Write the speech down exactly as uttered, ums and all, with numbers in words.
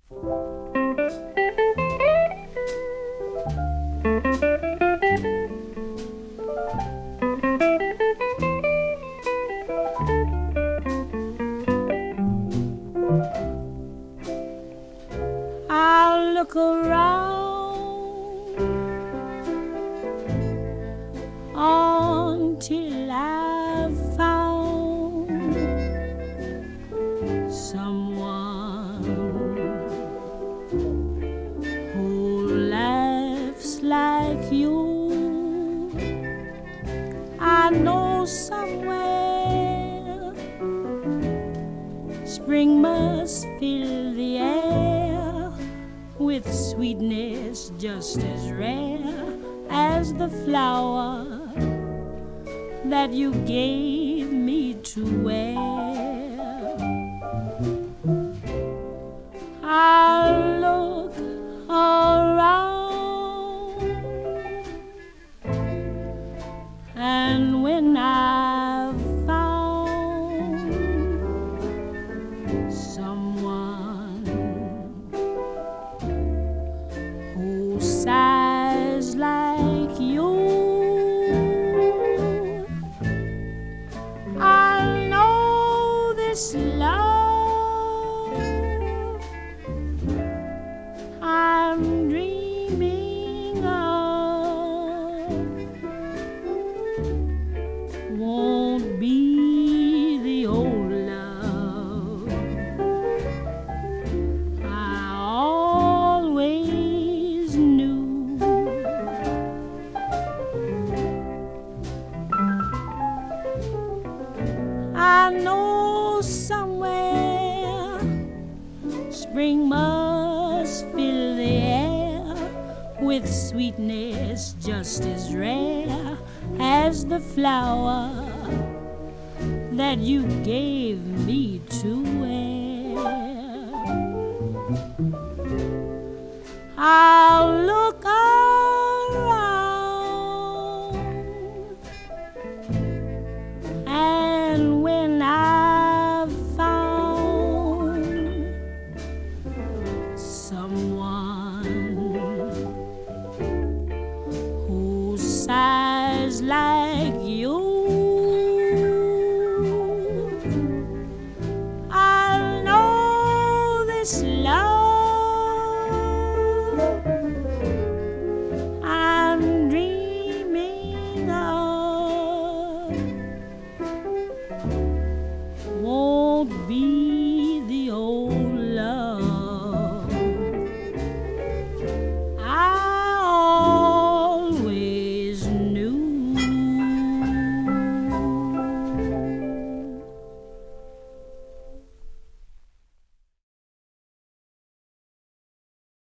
I'll look around until I've found someone who laughs like you. I know somewhere spring must fill the air with sweetness just as rare as the flower that you gave me to wear. I'll look around, and when I've found someone who sighs like you, I'll know this love I'm dreaming of won't be the old love I always knew. I know somewhere spring must fill the air with sweetness just as rare as the flower that you gave me to wear. I'll look around, and when I've found some